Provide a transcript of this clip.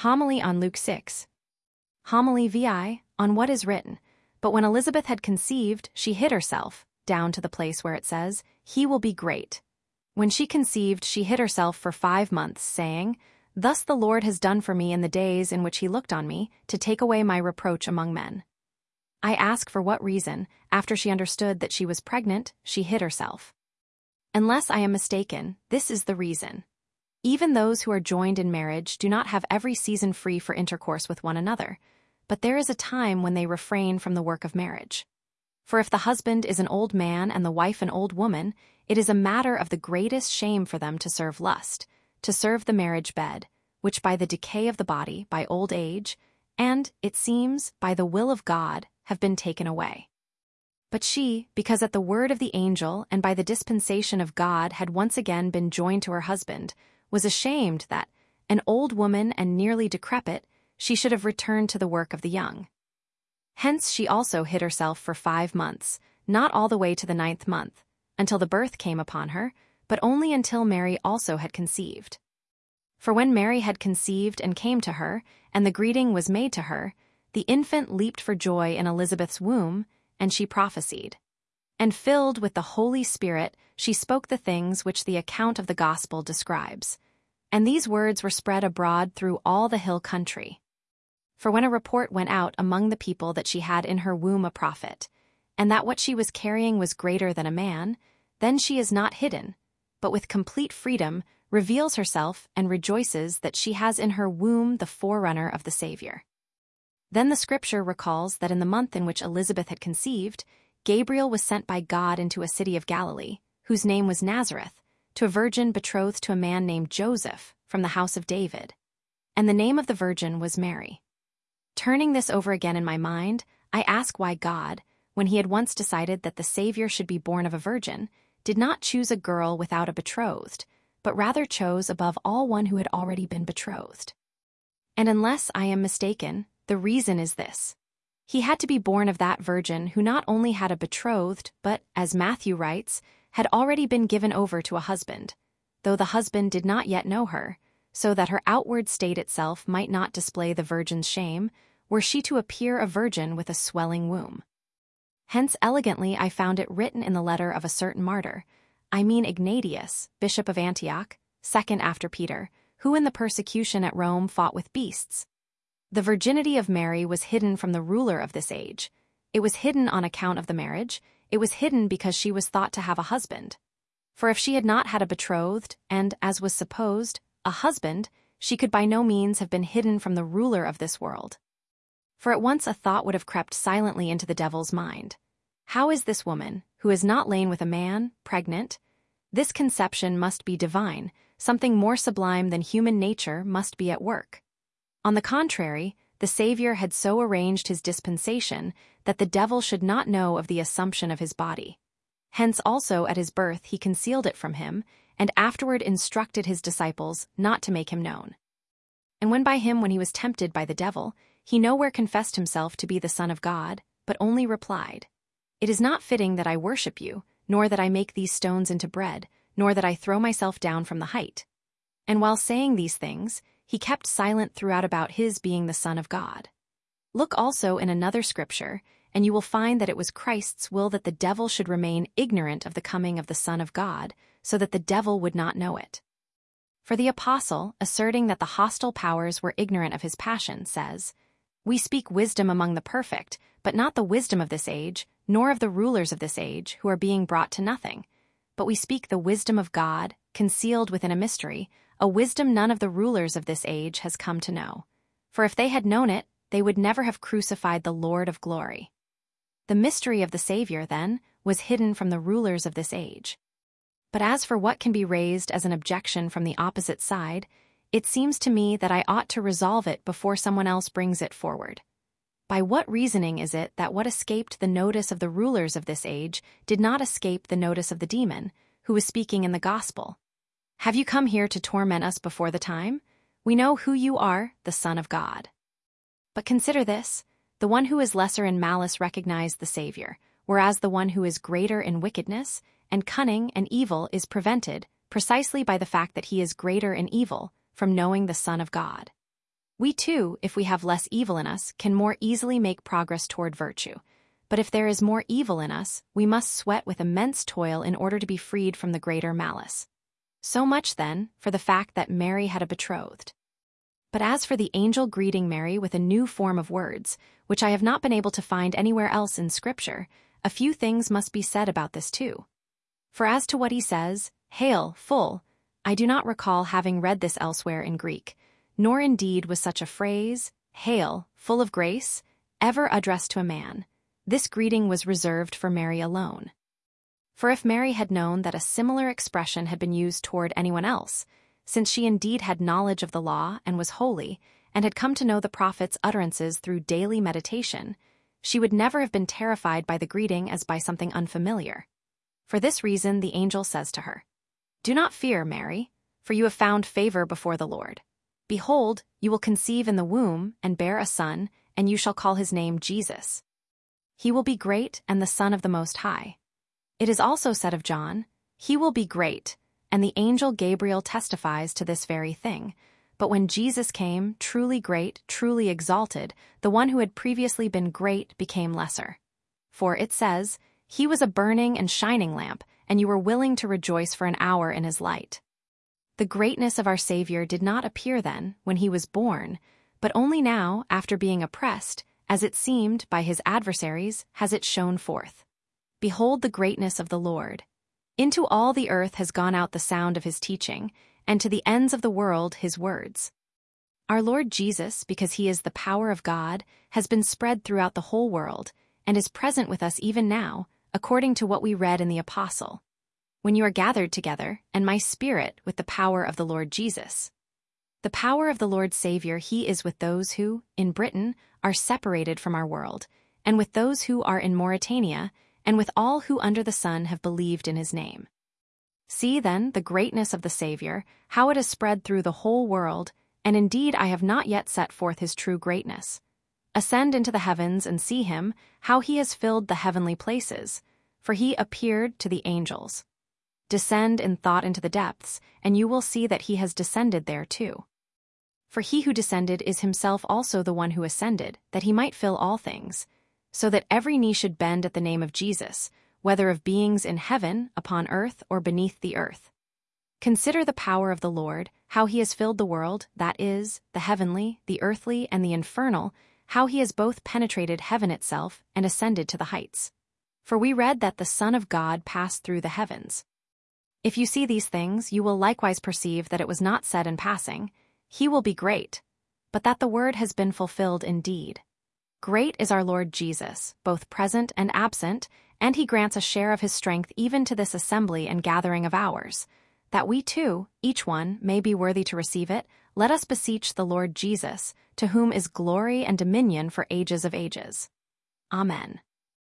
Homily on Luke 6. Homily VI, on what is written. But when Elizabeth had conceived, she hid herself, down to the place where it says, "He will be great." When she conceived, she hid herself for 5 months, saying, "Thus the Lord has done for me in the days in which he looked on me, to take away my reproach among men." I ask for what reason, after she understood that she was pregnant, she hid herself. Unless I am mistaken, this is the reason. Even those who are joined in marriage do not have every season free for intercourse with one another, but there is a time when they refrain from the work of marriage. For if the husband is an old man and the wife an old woman, it is a matter of the greatest shame for them to serve lust, to serve the marriage bed, which by the decay of the body, by old age, and, it seems, by the will of God, have been taken away. But she, because at the word of the angel and by the dispensation of God had once again been joined to her husband, was ashamed that, an old woman and nearly decrepit, she should have returned to the work of the young. Hence she also hid herself for 5 months, not all the way to the 9th month, until the birth came upon her, but only until Mary also had conceived. For when Mary had conceived and came to her, and the greeting was made to her, the infant leaped for joy in Elizabeth's womb, and she prophesied. And filled with the Holy Spirit, she spoke the things which the account of the gospel describes. And these words were spread abroad through all the hill country. For when a report went out among the people that she had in her womb a prophet, and that what she was carrying was greater than a man, then she is not hidden, but with complete freedom reveals herself and rejoices that she has in her womb the forerunner of the Savior. Then the scripture recalls that in the month in which Elizabeth had conceived, Gabriel was sent by God into a city of Galilee, whose name was Nazareth, to a virgin betrothed to a man named Joseph, from the house of David. And the name of the virgin was Mary. Turning this over again in my mind, I ask why God, when he had once decided that the Savior should be born of a virgin, did not choose a girl without a betrothed, but rather chose above all one who had already been betrothed. And unless I am mistaken, the reason is this. He had to be born of that virgin who not only had a betrothed, but, as Matthew writes, had already been given over to a husband, though the husband did not yet know her, so that her outward state itself might not display the virgin's shame, were she to appear a virgin with a swelling womb. Hence elegantly I found it written in the letter of a certain martyr, I mean Ignatius, bishop of Antioch, second after Peter, who in the persecution at Rome fought with beasts. The virginity of Mary was hidden from the ruler of this age. It was hidden on account of the marriage. It was hidden because she was thought to have a husband. For if she had not had a betrothed, and, as was supposed, a husband, she could by no means have been hidden from the ruler of this world. For at once a thought would have crept silently into the devil's mind. How is this woman, who has not lain with a man, pregnant? This conception must be divine, something more sublime than human nature must be at work. On the contrary, the Savior had so arranged his dispensation that the devil should not know of the assumption of his body. Hence also at his birth he concealed it from him, and afterward instructed his disciples not to make him known. And when he was tempted by the devil, he nowhere confessed himself to be the Son of God, but only replied, "It is not fitting that I worship you, nor that I make these stones into bread, nor that I throw myself down from the height." And while saying these things, he kept silent throughout about his being the Son of God. Look also in another scripture, and you will find that it was Christ's will that the devil should remain ignorant of the coming of the Son of God, so that the devil would not know it. For the apostle, asserting that the hostile powers were ignorant of his passion, says, "We speak wisdom among the perfect, but not the wisdom of this age, nor of the rulers of this age, who are being brought to nothing. But we speak the wisdom of God, concealed within a mystery, a wisdom none of the rulers of this age has come to know. For if they had known it, they would never have crucified the Lord of glory." The mystery of the Savior, then, was hidden from the rulers of this age. But as for what can be raised as an objection from the opposite side, it seems to me that I ought to resolve it before someone else brings it forward. By what reasoning is it that what escaped the notice of the rulers of this age did not escape the notice of the demon, who was speaking in the gospel? Have you come here to torment us before the time? We know who you are, the Son of God. But consider this, the one who is lesser in malice recognized the Savior, whereas the one who is greater in wickedness and cunning and evil is prevented, precisely by the fact that he is greater in evil, from knowing the Son of God. We too, if we have less evil in us, can more easily make progress toward virtue. But if there is more evil in us, we must sweat with immense toil in order to be freed from the greater malice. So much, then, for the fact that Mary had a betrothed. But as for the angel greeting Mary with a new form of words, which I have not been able to find anywhere else in Scripture, a few things must be said about this too. For as to what he says, "Hail, full," I do not recall having read this elsewhere in Greek, nor indeed was such a phrase, "Hail, full of grace," ever addressed to a man. This greeting was reserved for Mary alone. For if Mary had known that a similar expression had been used toward anyone else, since she indeed had knowledge of the law and was holy, and had come to know the prophet's utterances through daily meditation, she would never have been terrified by the greeting as by something unfamiliar. For this reason the angel says to her, "Do not fear, Mary, for you have found favor before the Lord. Behold, you will conceive in the womb and bear a son, and you shall call his name Jesus. He will be great and the Son of the Most High. It is also said of John, 'He will be great,' and the angel Gabriel testifies to this very thing. But when Jesus came, truly great, truly exalted, the one who had previously been great became lesser. For it says, 'He was a burning and shining lamp, and you were willing to rejoice for an hour in his light.' The greatness of our Savior did not appear then, when he was born, but only now, after being oppressed, as it seemed, by his adversaries, has it shone forth. Behold the greatness of the Lord. Into all the earth has gone out the sound of his teaching, and to the ends of the world his words. Our Lord Jesus, because he is the power of God, has been spread throughout the whole world, and is present with us even now, according to what we read in the Apostle. When you are gathered together, and my spirit with the power of the Lord Jesus. The power of the Lord Savior he is with those who, in Britain, are separated from our world, and with those who are in Mauritania, and with all who under the sun have believed in his name. See, then, the greatness of the Savior, how it has spread through the whole world, and indeed I have not yet set forth his true greatness. Ascend into the heavens and see him, how he has filled the heavenly places, for he appeared to the angels. Descend in thought into the depths, and you will see that he has descended there too. For he who descended is himself also the one who ascended, that he might fill all things, so that every knee should bend at the name of Jesus, whether of beings in heaven, upon earth, or beneath the earth. Consider the power of the Lord, how he has filled the world, that is, the heavenly, the earthly, and the infernal, how he has both penetrated heaven itself and ascended to the heights. For we read that the Son of God passed through the heavens. If you see these things, you will likewise perceive that it was not said in passing, 'He will be great,' but that the word has been fulfilled indeed. Great is our Lord Jesus, both present and absent, and he grants a share of his strength even to this assembly and gathering of ours. That we too, each one, may be worthy to receive it, let us beseech the Lord Jesus, to whom is glory and dominion for ages of ages. Amen.